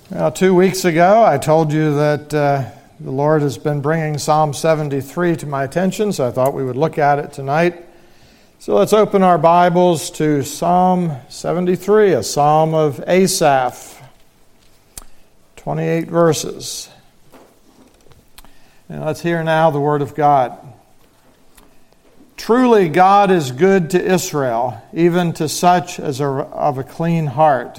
Well, 2 weeks ago, I told you that the Lord has been bringing Psalm 73 to my attention, so I thought we would look at it tonight. So let's open our Bibles to Psalm 73, a psalm of Asaph, 28 verses. And let's hear now the Word of God. Truly God is good to Israel, even to such as are of a clean heart.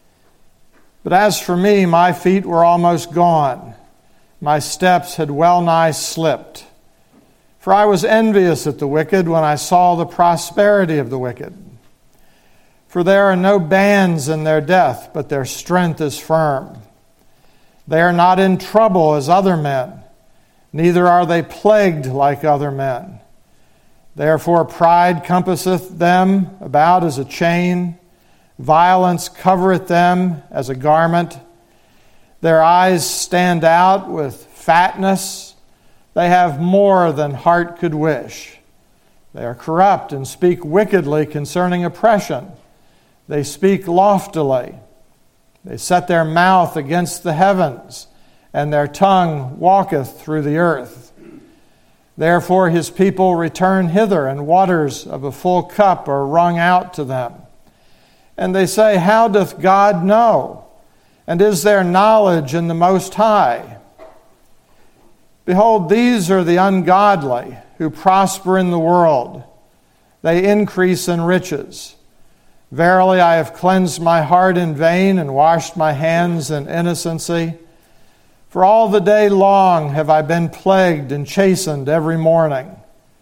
But as for me, my feet were almost gone. My steps had well nigh slipped. For I was envious at the wicked when I saw the prosperity of the wicked. For there are no bands in their death, but their strength is firm. They are not in trouble as other men, neither are they plagued like other men. Therefore pride compasseth them about as a chain. Violence covereth them as a garment. Their eyes stand out with fatness. They have more than heart could wish. They are corrupt and speak wickedly concerning oppression. They speak loftily. They set their mouth against the heavens, and their tongue walketh through the earth. Therefore his people return hither, and waters of a full cup are wrung out to them. And they say, how doth God know? And is there knowledge in the Most High? Behold, these are the ungodly who prosper in the world. They increase in riches. Verily, I have cleansed my heart in vain and washed my hands in innocency. For all the day long have I been plagued and chastened every morning.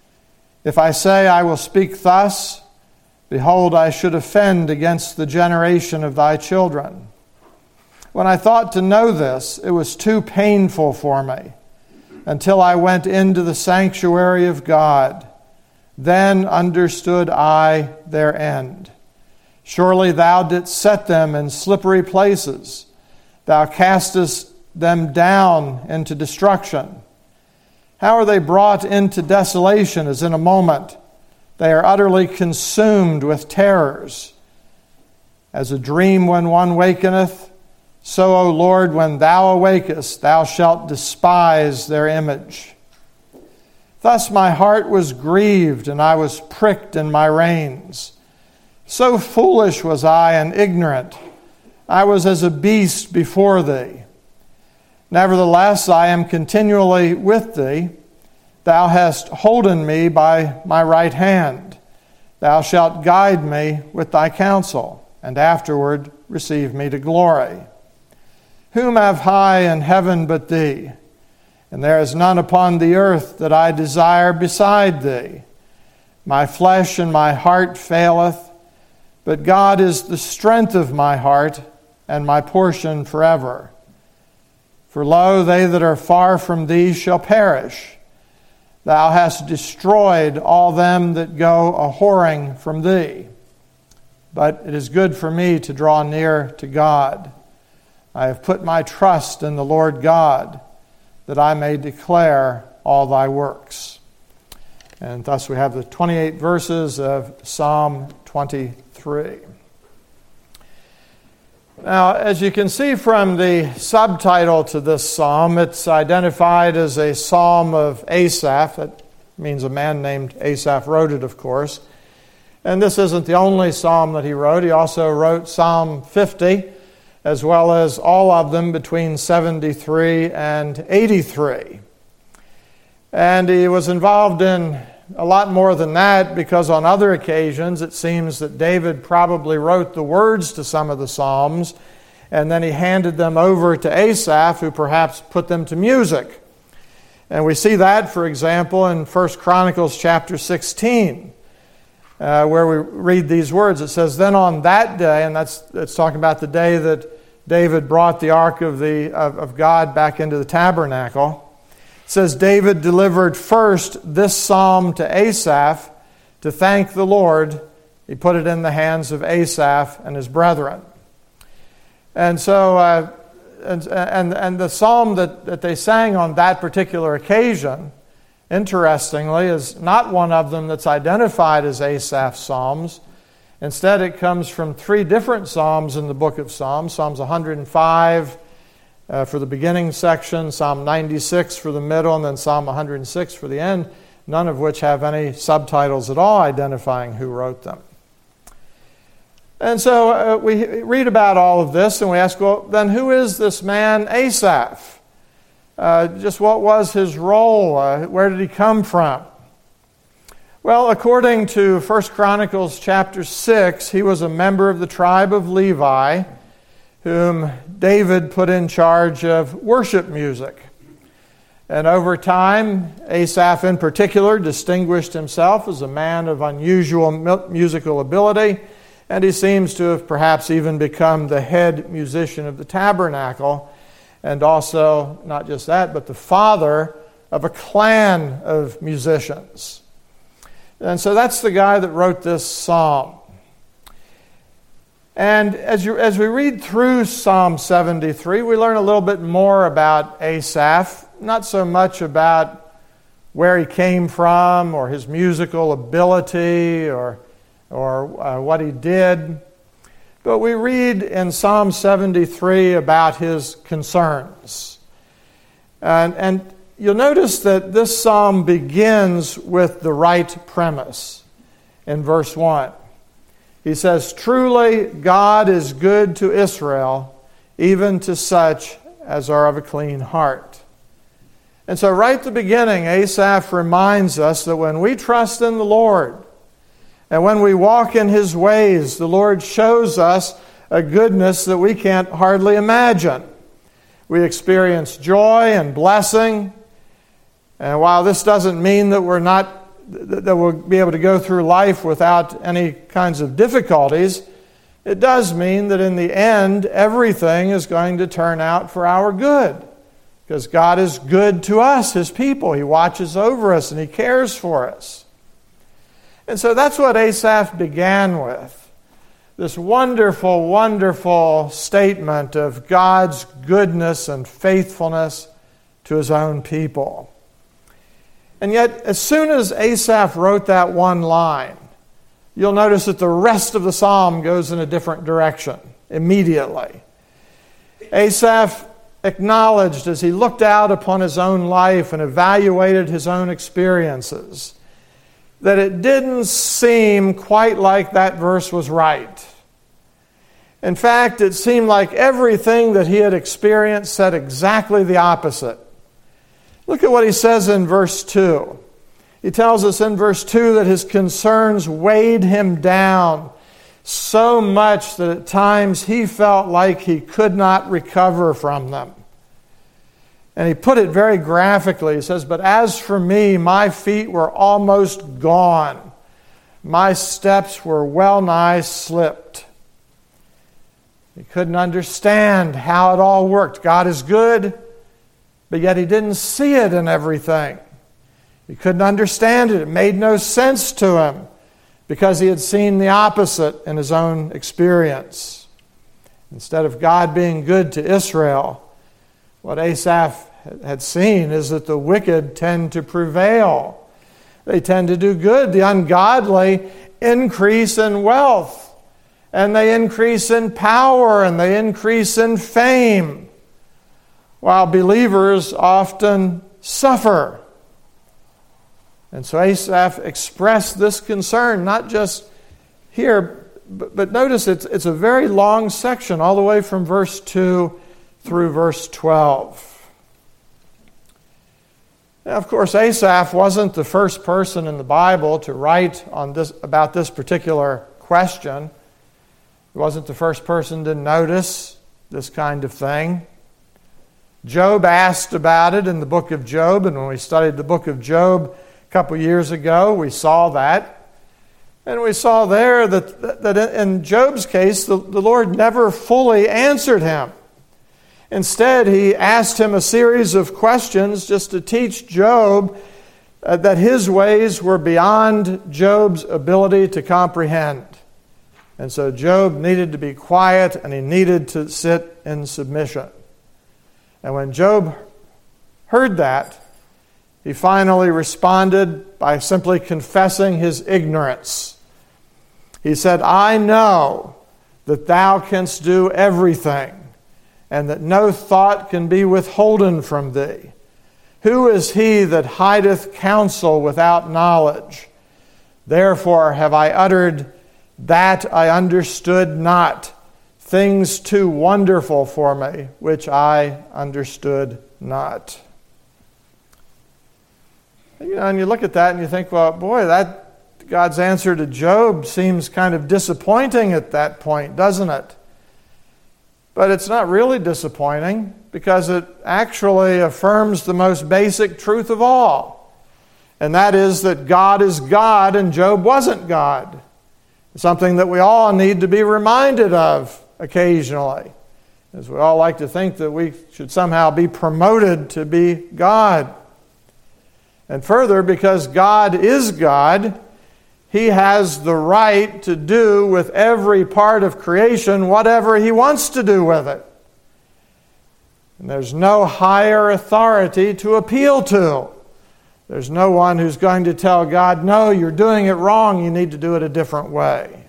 If I say I will speak thus, behold, I should offend against the generation of thy children. When I thought to know this, it was too painful for me, until I went into the sanctuary of God. Then understood I their end. Surely thou didst set them in slippery places. Thou castest them down into destruction. How are they brought into desolation as in a moment? They are utterly consumed with terrors. As a dream when one wakeneth, so, O Lord, when thou awakest, thou shalt despise their image. Thus my heart was grieved, and I was pricked in my reins. So foolish was I and ignorant. I was as a beast before thee. Nevertheless, I am continually with thee. Thou hast holden me by my right hand. Thou shalt guide me with thy counsel, and afterward receive me to glory. Whom have I in heaven but thee? And there is none upon the earth that I desire beside thee. My flesh and my heart faileth, but God is the strength of my heart and my portion forever. For lo, they that are far from thee shall perish. Thou hast destroyed all them that go a-whoring from thee. But it is good for me to draw near to God. I have put my trust in the Lord God, that I may declare all thy works. And thus we have the 28 verses of Psalm 23. Now, as you can see from the subtitle to this psalm, it's identified as a psalm of Asaph. That means a man named Asaph wrote it, of course. And this isn't the only psalm that he wrote. He also wrote Psalm 50, as well as all of them between 73 and 83. And he was involved in a lot more than that, because on other occasions it seems that David probably wrote the words to some of the psalms, and then he handed them over to Asaph, who perhaps put them to music. And we see that, for example, in 1 Chronicles chapter 16, where we read these words. It says, then on that day, and it's talking about the day that David brought the ark of God back into the tabernacle. It says, David delivered first this psalm to Asaph to thank the Lord. He put it in the hands of Asaph and his brethren. And so, and the psalm that they sang on that particular occasion, interestingly, is not one of them that's identified as Asaph's psalms. Instead, it comes from three different psalms in the book of Psalms. Psalms 105, for the beginning section, Psalm 96 for the middle, and then Psalm 106 for the end, none of which have any subtitles at all identifying who wrote them. And so we read about all of this and we ask, well, then who is this man Asaph? Just what was his role? Where did he come from? Well, according to 1 Chronicles chapter 6, he was a member of the tribe of Levi, whom David put in charge of worship music. And over time, Asaph in particular distinguished himself as a man of unusual musical ability, and he seems to have perhaps even become the head musician of the tabernacle, and also, not just that, but the father of a clan of musicians. And so that's the guy that wrote this psalm. And as we read through Psalm 73, we learn a little bit more about Asaph, not so much about where he came from or his musical ability or what he did. But we read in Psalm 73 about his concerns. And you'll notice that this psalm begins with the right premise in verse 1. He says, "Truly God is good to Israel, even to such as are of a clean heart." And so right at the beginning, Asaph reminds us that when we trust in the Lord, and when we walk in His ways, the Lord shows us a goodness that we can't hardly imagine. We experience joy and blessing. And while this doesn't mean that we'll be able to go through life without any kinds of difficulties, it does mean that in the end, everything is going to turn out for our good. Because God is good to us, His people. He watches over us and He cares for us. And so that's what Asaph began with. This wonderful, wonderful statement of God's goodness and faithfulness to His own people. And yet, as soon as Asaph wrote that one line, you'll notice that the rest of the psalm goes in a different direction immediately. Asaph acknowledged as he looked out upon his own life and evaluated his own experiences that it didn't seem quite like that verse was right. In fact, it seemed like everything that he had experienced said exactly the opposite. Look at what he says in verse 2. He tells us in verse 2 that his concerns weighed him down so much that at times he felt like he could not recover from them. And he put it very graphically. He says, "But as for me, my feet were almost gone. My steps were well nigh slipped." He couldn't understand how it all worked. God is good, but yet he didn't see it in everything. He couldn't understand it. It made no sense to him because he had seen the opposite in his own experience. Instead of God being good to Israel, what Asaph had seen is that the wicked tend to prevail. They tend to do good. The ungodly increase in wealth, and they increase in power, and they increase in fame, while believers often suffer. And so Asaph expressed this concern, not just here, but notice it's a very long section, all the way from verse 2 through verse 12. Now, of course, Asaph wasn't the first person in the Bible to write about this particular question. He wasn't the first person to notice this kind of thing. Job asked about it in the book of Job, and when we studied the book of Job a couple years ago, we saw that. And we saw there that in Job's case, the Lord never fully answered him. Instead, He asked him a series of questions just to teach Job that his ways were beyond Job's ability to comprehend. And so Job needed to be quiet and he needed to sit in submission. And when Job heard that, he finally responded by simply confessing his ignorance. He said, "I know that thou canst do everything, and that no thought can be withholden from thee. Who is he that hideth counsel without knowledge? Therefore have I uttered that I understood not, things too wonderful for me, which I understood not. And you look at that and you think, well, boy, that God's answer to Job seems kind of disappointing at that point, doesn't it? But it's not really disappointing, because it actually affirms the most basic truth of all. And that is that God is God and Job wasn't God. It's something that we all need to be reminded of occasionally, as we all like to think that we should somehow be promoted to be God. And further, because God is God, He has the right to do with every part of creation whatever He wants to do with it. And there's no higher authority to appeal to. There's no one who's going to tell God, no, you're doing it wrong, you need to do it a different way.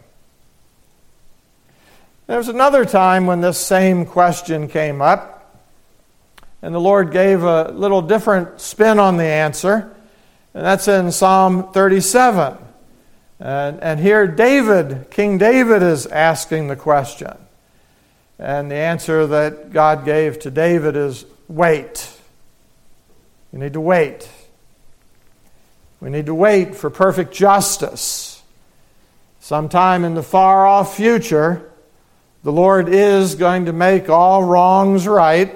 There was another time when this same question came up, and the Lord gave a little different spin on the answer, and that's in Psalm 37. And here King David is asking the question. And the answer that God gave to David is, wait. You need to wait. We need to wait for perfect justice. Sometime in the far-off future, the Lord is going to make all wrongs right.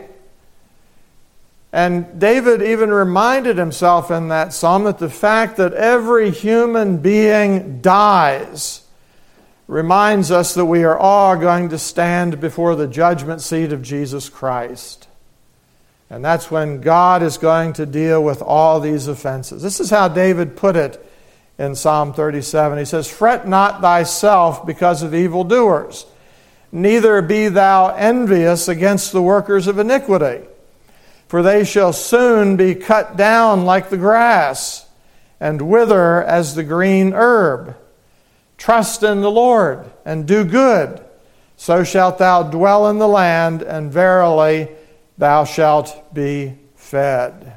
And David even reminded himself in that psalm that the fact that every human being dies reminds us that we are all going to stand before the judgment seat of Jesus Christ. And that's when God is going to deal with all these offenses. This is how David put it in Psalm 37. He says, "Fret not thyself because of evildoers, neither be thou envious against the workers of iniquity. For they shall soon be cut down like the grass, and wither as the green herb. Trust in the Lord, and do good. So shalt thou dwell in the land, and verily thou shalt be fed."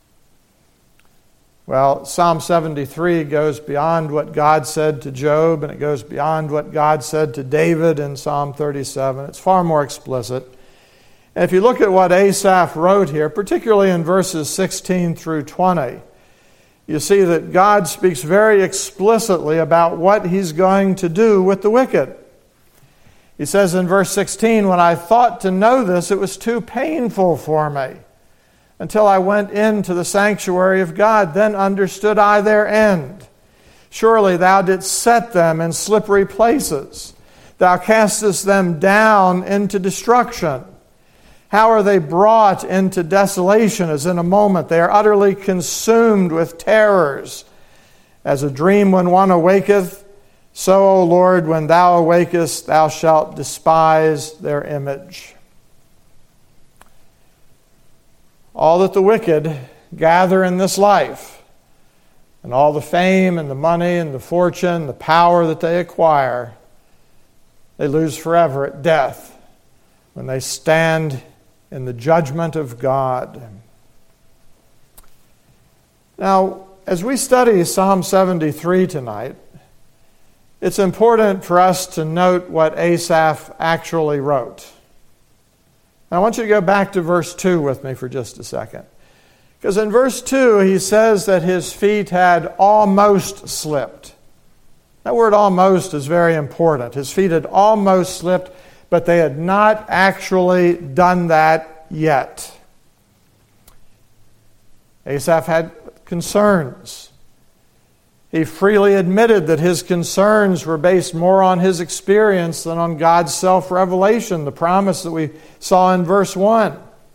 Well, Psalm 73 goes beyond what God said to Job, and it goes beyond what God said to David in Psalm 37. It's far more explicit. And if you look at what Asaph wrote here, particularly in verses 16 through 20, you see that God speaks very explicitly about what He's going to do with the wicked. He says in verse 16, "When I thought to know this, it was too painful for me. Until I went into the sanctuary of God, then understood I their end. Surely thou didst set them in slippery places. Thou castest them down into destruction. How are they brought into desolation as in a moment? They are utterly consumed with terrors. As a dream when one awaketh, so, O Lord, when thou awakest, thou shalt despise their image." All that the wicked gather in this life, and all the fame and the money and the fortune, the power that they acquire, they lose forever at death when they stand in the judgment of God. Now, as we study Psalm 73 tonight, it's important for us to note what Asaph actually wrote. Now, I want you to go back to verse 2 with me for just a second. Because in verse 2, he says that his feet had almost slipped. That word almost is very important. His feet had almost slipped, but they had not actually done that yet. Asaph had concerns. He freely admitted that his concerns were based more on his experience than on God's self-revelation, the promise that we saw in verse 1.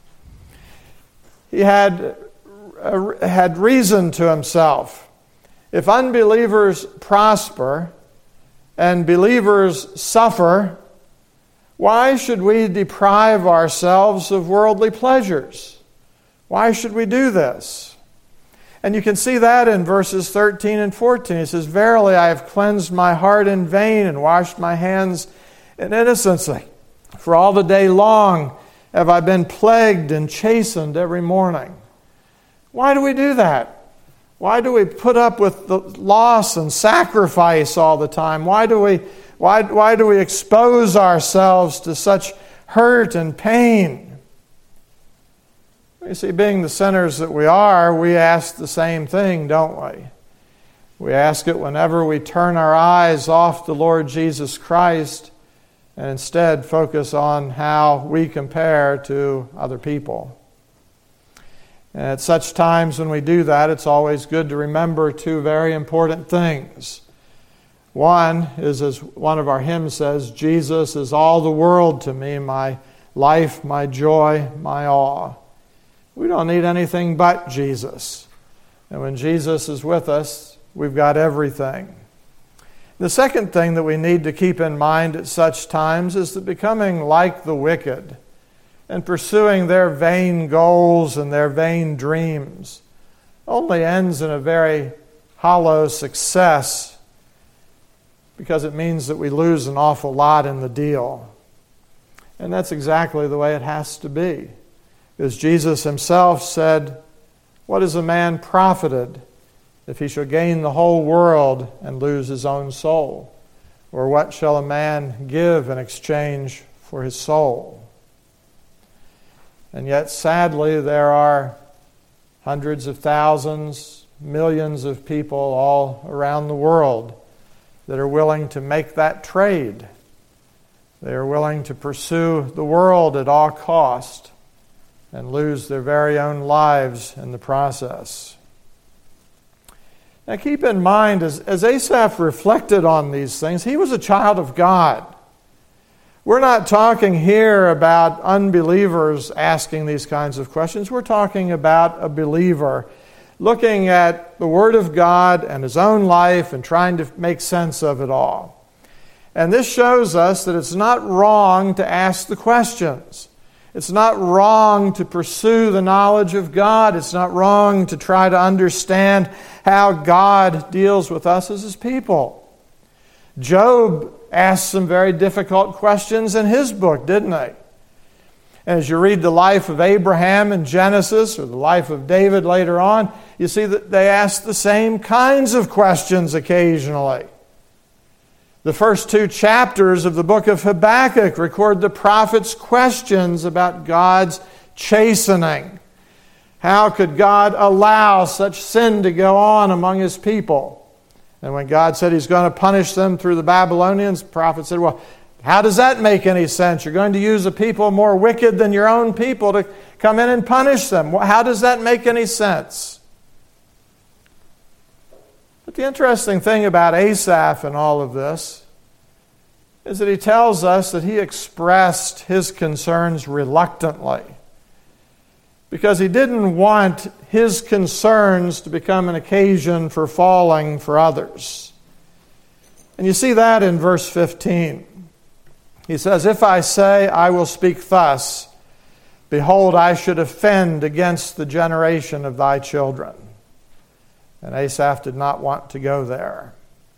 He had reasoned to himself, if unbelievers prosper and believers suffer, why should we deprive ourselves of worldly pleasures? Why should we do this? And you can see that in verses 13 and 14. He says, "Verily I have cleansed my heart in vain and washed my hands in innocency. For all the day long have I been plagued and chastened every morning. Why do we do that? Why do we put up with the loss and sacrifice all the time? Why do we expose ourselves to such hurt and pain? You see, being the sinners that we are, we ask the same thing, don't we? We ask it whenever we turn our eyes off the Lord Jesus Christ and instead focus on how we compare to other people. And at such times when we do that, it's always good to remember two very important things. One is, as one of our hymns says, Jesus is all the world to me, my life, my joy, my awe. We don't need anything but Jesus. And when Jesus is with us, we've got everything. The second thing that we need to keep in mind at such times is that becoming like the wicked and pursuing their vain goals and their vain dreams only ends in a very hollow success, because it means that we lose an awful lot in the deal. And that's exactly the way it has to be. Because Jesus himself said, "What is a man profited if he shall gain the whole world and lose his own soul? Or what shall a man give in exchange for his soul?" And yet, sadly, there are hundreds of thousands, millions of people all around the world that are willing to make that trade. They are willing to pursue the world at all cost and lose their very own lives in the process. Now keep in mind, as Asaph reflected on these things, he was a child of God. We're not talking here about unbelievers asking these kinds of questions. We're talking about a believer looking at the Word of God and his own life and trying to make sense of it all. And this shows us that it's not wrong to ask the questions. It's not wrong to pursue the knowledge of God. It's not wrong to try to understand how God deals with us as his people. Job asked some very difficult questions in his book, didn't he? And as you read the life of Abraham in Genesis or the life of David later on, you see that they ask the same kinds of questions occasionally. The first two chapters of the book of Habakkuk record the prophet's questions about God's chastening. How could God allow such sin to go on among his people? And when God said he's going to punish them through the Babylonians, the prophet said, well, how does that make any sense? You're going to use a people more wicked than your own people to come in and punish them. How does that make any sense? But the interesting thing about Asaph and all of this is that he tells us that he expressed his concerns reluctantly, because he didn't want his concerns to become an occasion for falling for others. And you see that in verse 15. He says, "If I say I will speak thus, behold, I should offend against the generation of thy children." And Asaph did not want to go there.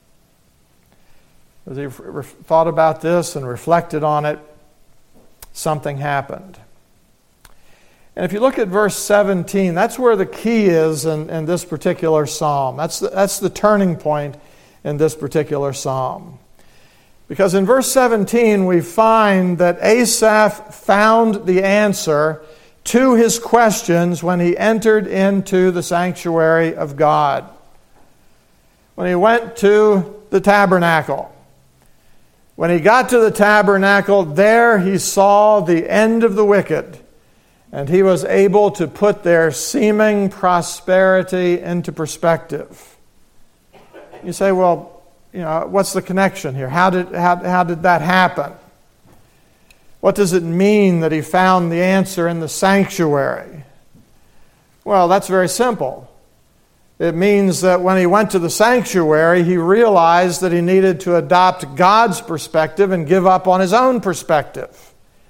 As he thought about this and reflected on it, something happened. And if you look at verse 17, that's where the key is in this particular psalm. That's the turning point in this particular psalm. Because in verse 17, we find that Asaph found the answer to his questions when he entered into the sanctuary of God. When he went to the tabernacle. When he got to the tabernacle, there he saw the end of the wicked, and he was able to put their seeming prosperity into perspective. You say, well, what's the connection here? How did that happen? What does it mean that he found the answer in the sanctuary? Well, that's very simple. It means that when he went to the sanctuary, he realized that he needed to adopt God's perspective and give up on his own perspective.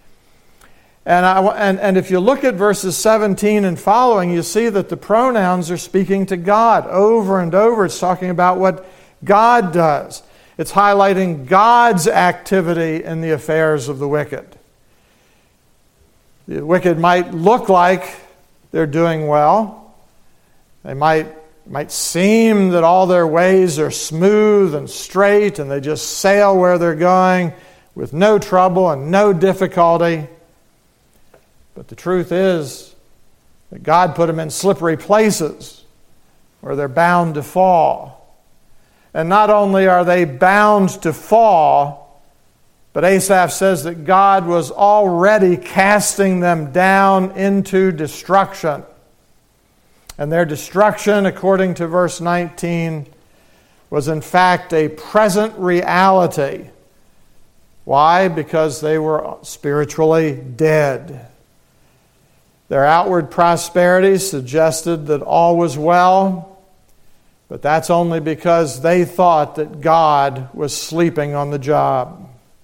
And if you look at verses 17 and following, you see that the pronouns are speaking to God over and over. It's talking about what God does. It's highlighting God's activity in the affairs of the wicked. The wicked might look like they're doing well. They might seem that all their ways are smooth and straight and they just sail where they're going with no trouble and no difficulty. But the truth is that God put them in slippery places where they're bound to fall. And not only are they bound to fall, but Asaph says that God was already casting them down into destruction. And their destruction, according to verse 19, was in fact a present reality. Why? Because they were spiritually dead. Their outward prosperity suggested that all was well, but that's only because they thought that God was sleeping on the job.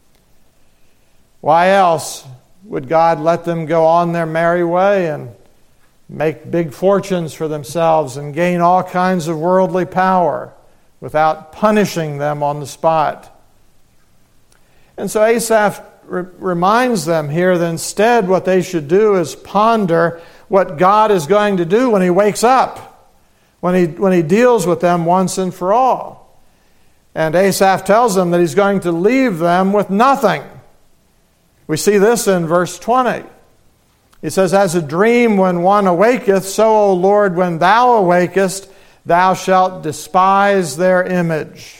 Why else would God let them go on their merry way and make big fortunes for themselves and gain all kinds of worldly power without punishing them on the spot? And so Asaph reminds them here that instead what they should do is ponder what God is going to do when He wakes up, when he deals with them once and for all. And Asaph tells them that He's going to leave them with nothing. We see this in verse 20. He says, "As a dream when one awaketh, so, O Lord, when Thou awakest, Thou shalt despise their image."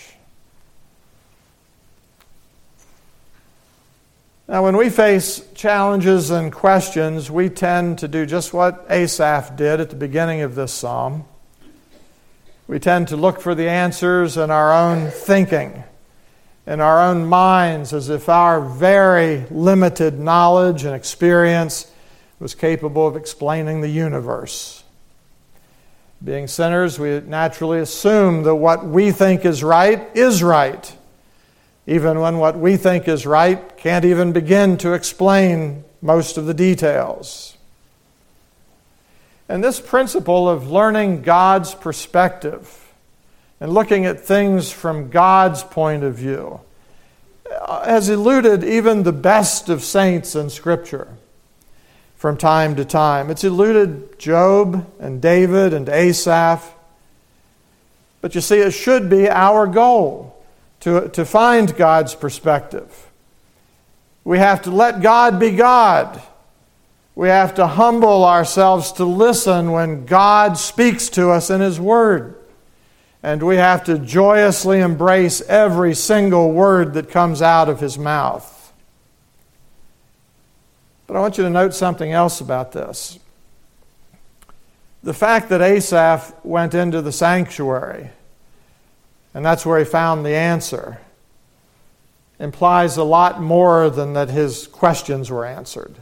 Now, when we face challenges and questions, we tend to do just what Asaph did at the beginning of this psalm. We tend to look for the answers in our own thinking, in our own minds, as if our very limited knowledge and experience was capable of explaining the universe. Being sinners, we naturally assume that what we think is right, even when what we think is right can't even begin to explain most of the details. And this principle of learning God's perspective and looking at things from God's point of view has eluded even the best of saints in Scripture from time to time. It's eluded Job and David and Asaph. But you see, it should be our goal to find God's perspective. We have to let God be God. We have to humble ourselves to listen when God speaks to us in His Word. And we have to joyously embrace every single word that comes out of His mouth. But I want you to note something else about this. The fact that Asaph went into the sanctuary, and that's where he found the answer, implies a lot more than that his questions were answered.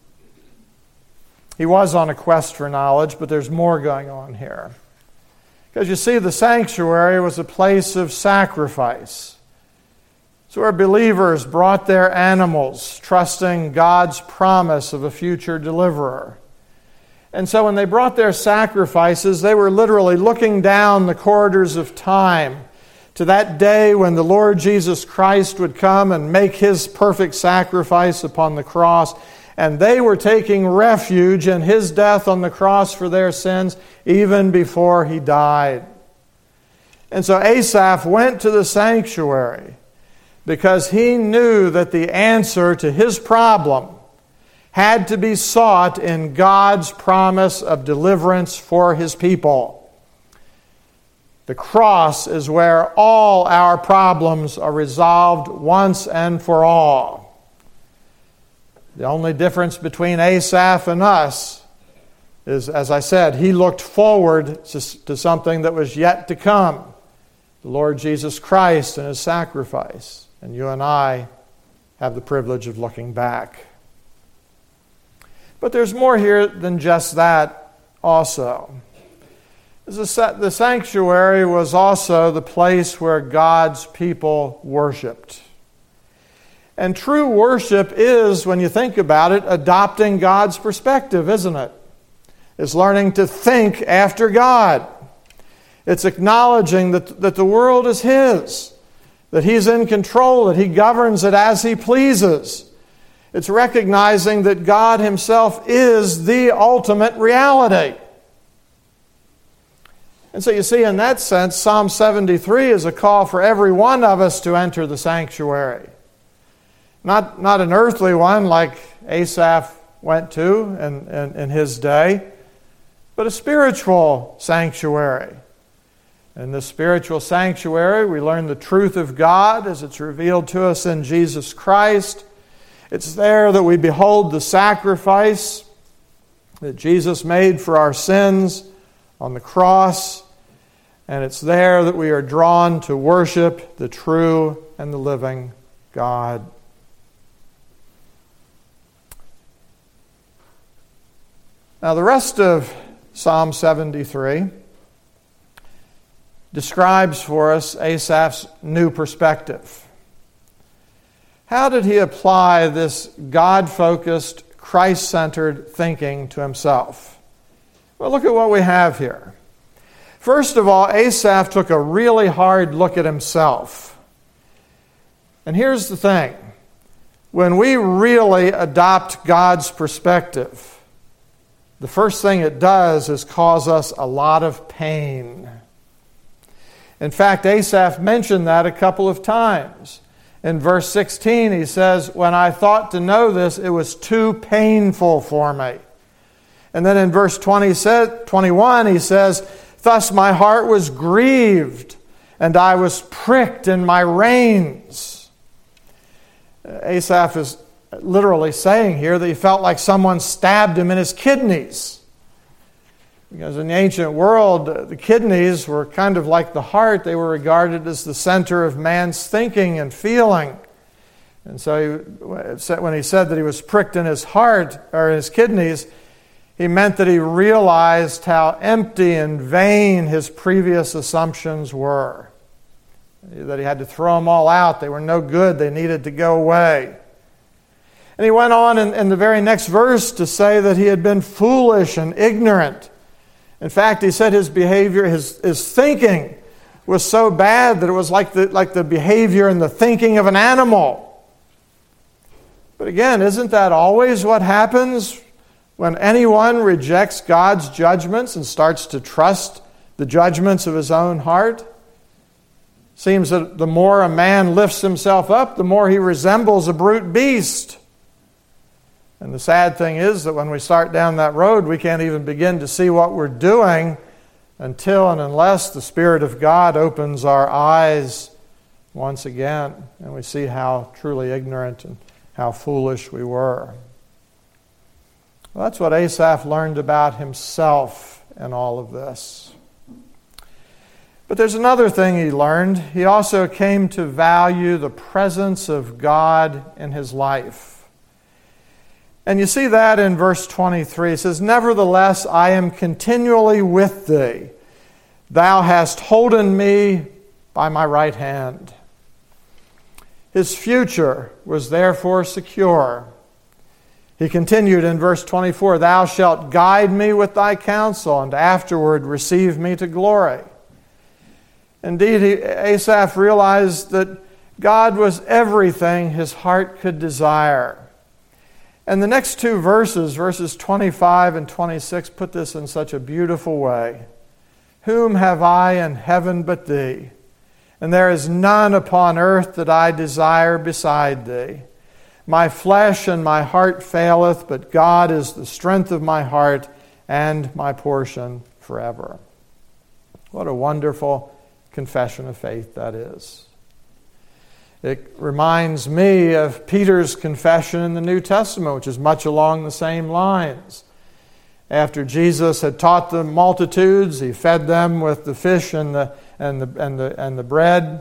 He was on a quest for knowledge, but there's more going on here. Because you see, the sanctuary was a place of sacrifice. It's where believers brought their animals, trusting God's promise of a future deliverer. And so when they brought their sacrifices, they were literally looking down the corridors of time to that day when the Lord Jesus Christ would come and make His perfect sacrifice upon the cross. And they were taking refuge in His death on the cross for their sins even before He died. And so Asaph went to the sanctuary because he knew that the answer to his problem had to be sought in God's promise of deliverance for His people. The cross is where all our problems are resolved once and for all. The only difference between Asaph and us is, as I said, he looked forward to something that was yet to come, the Lord Jesus Christ and His sacrifice. And you and I have the privilege of looking back. But there's more here than just that also. The sanctuary was also the place where God's people worshiped. And true worship is, when you think about it, adopting God's perspective, isn't it? It's learning to think after God. It's acknowledging that the world is His, that He's in control, that He governs it as He pleases. It's recognizing that God Himself is the ultimate reality. And so you see, in that sense, Psalm 73 is a call for every one of us to enter the sanctuary. Not an earthly one like Asaph went to in his day, but a spiritual sanctuary. In this spiritual sanctuary, we learn the truth of God as it's revealed to us in Jesus Christ. It's there that we behold the sacrifice that Jesus made for our sins on the cross. And it's there that we are drawn to worship the true and the living God. Now, the rest of Psalm 73 describes for us Asaph's new perspective. How did he apply this God-focused, Christ-centered thinking to himself? Well, look at what we have here. First of all, Asaph took a really hard look at himself. And here's the thing. When we really adopt God's perspective, the first thing it does is cause us a lot of pain. In fact, Asaph mentioned that a couple of times. In verse 16, he says, "When I thought to know this, it was too painful for me." And then in verse 21, he says, "Thus my heart was grieved, and I was pricked in my reins." Asaph is literally saying here that he felt like someone stabbed him in his kidneys. Because in the ancient world, the kidneys were kind of like the heart. They were regarded as the center of man's thinking and feeling. And so when he said that he was pricked in his heart, or his kidneys, he meant that he realized how empty and vain his previous assumptions were. That he had to throw them all out. They were no good. They needed to go away. And he went on in the very next verse to say that he had been foolish and ignorant. In fact, he said his behavior, his thinking was so bad that it was like the behavior and the thinking of an animal. But again, isn't that always what happens when anyone rejects God's judgments and starts to trust the judgments of his own heart? Seems that the more a man lifts himself up, the more he resembles a brute beast. And the sad thing is that when we start down that road, we can't even begin to see what we're doing until and unless the Spirit of God opens our eyes once again and we see how truly ignorant and how foolish we were. Well, that's what Asaph learned about himself in all of this. But there's another thing he learned. He also came to value the presence of God in his life. And you see that in verse 23. It says, "Nevertheless, I am continually with thee. Thou hast holden me by my right hand." His future was therefore secure. He continued in verse 24, "Thou shalt guide me with thy counsel, and afterward receive me to glory." Indeed, Asaph realized that God was everything his heart could desire. And the next two verses 25 and 26, put this in such a beautiful way. "Whom have I in heaven but thee? And there is none upon earth that I desire beside thee. My flesh and my heart faileth, but God is the strength of my heart and my portion forever." What a wonderful confession of faith that is. It reminds me of Peter's confession in the New Testament, which is much along the same lines. After Jesus had taught the multitudes, he fed them with the fish and the bread.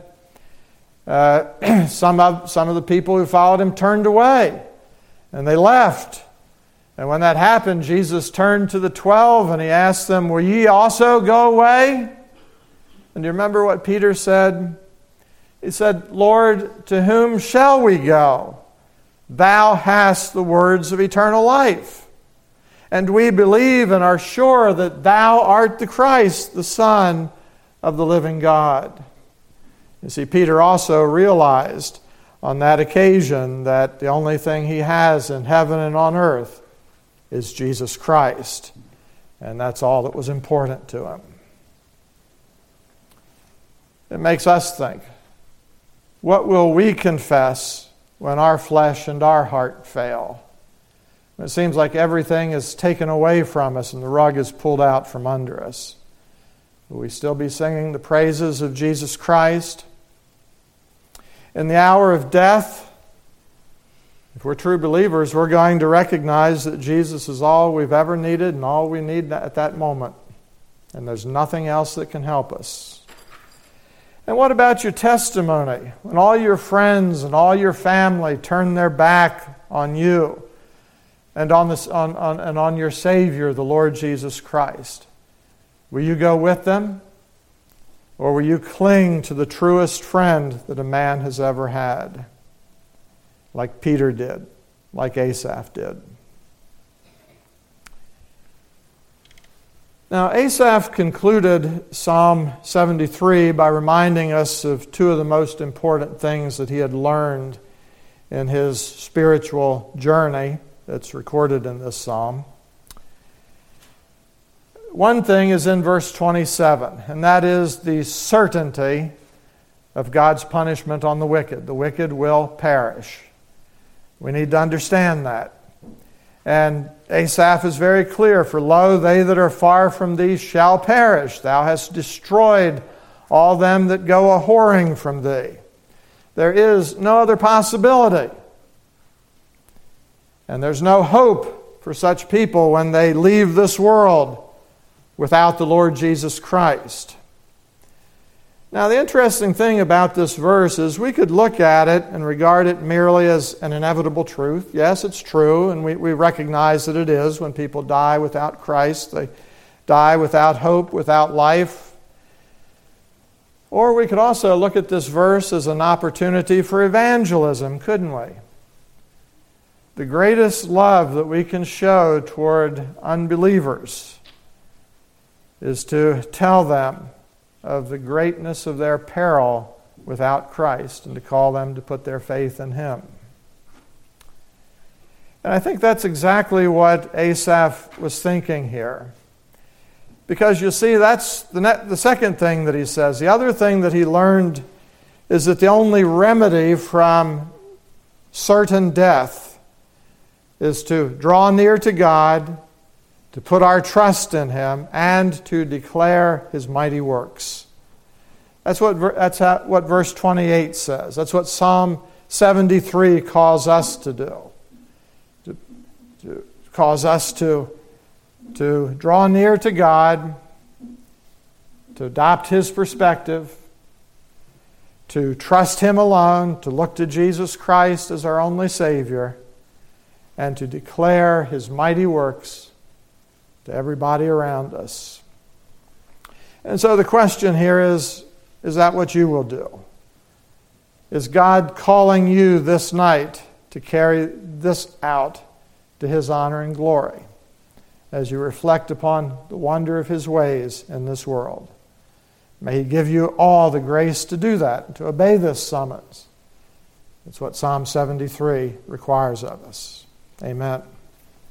Some of the people who followed him turned away, and they left. And when that happened, Jesus turned to the 12 and he asked them, "Will ye also go away?" And do you remember what Peter said? He said, "Lord, to whom shall we go? Thou hast the words of eternal life. And we believe and are sure that thou art the Christ, the Son of the living God." You see, Peter also realized on that occasion that the only thing he has in heaven and on earth is Jesus Christ. And that's all that was important to him. It makes us think, what will we confess when our flesh and our heart fail? It seems like everything is taken away from us and the rug is pulled out from under us. Will we still be singing the praises of Jesus Christ? In the hour of death, if we're true believers, we're going to recognize that Jesus is all we've ever needed and all we need at that moment. And there's nothing else that can help us. And what about your testimony? When all your friends and all your family turn their back on you and on your Savior, the Lord Jesus Christ, will you go with them? Or will you cling to the truest friend that a man has ever had? Like Peter did, like Asaph did. Now, Asaph concluded Psalm 73 by reminding us of two of the most important things that he had learned in his spiritual journey that's recorded in this psalm. One thing is in verse 27, and that is the certainty of God's punishment on the wicked. The wicked will perish. We need to understand that. And Asaph is very clear, for lo, they that are far from thee shall perish. Thou hast destroyed all them that go a-whoring from thee. There is no other possibility. And there's no hope for such people when they leave this world without the Lord Jesus Christ. Now, the interesting thing about this verse is we could look at it and regard it merely as an inevitable truth. Yes, it's true, and we recognize that it is. When people die without Christ, they die without hope, without life. Or we could also look at this verse as an opportunity for evangelism, couldn't we? The greatest love that we can show toward unbelievers is to tell them of the greatness of their peril without Christ and to call them to put their faith in Him. And I think that's exactly what Asaph was thinking here. Because you see, that's the second thing that he says. The other thing that he learned is that the only remedy from certain death is to draw near to God, to put our trust in Him, and to declare His mighty works. That's what verse 28 says. That's what Psalm 73 calls us to do. To cause us to draw near to God, to adopt His perspective, to trust Him alone, to look to Jesus Christ as our only Savior, and to declare His mighty works to everybody around us. And so the question here is that what you will do? Is God calling you this night to carry this out to His honor and glory as you reflect upon the wonder of His ways in this world? May He give you all the grace to do that, to obey this summons. That's what Psalm 73 requires of us. Amen.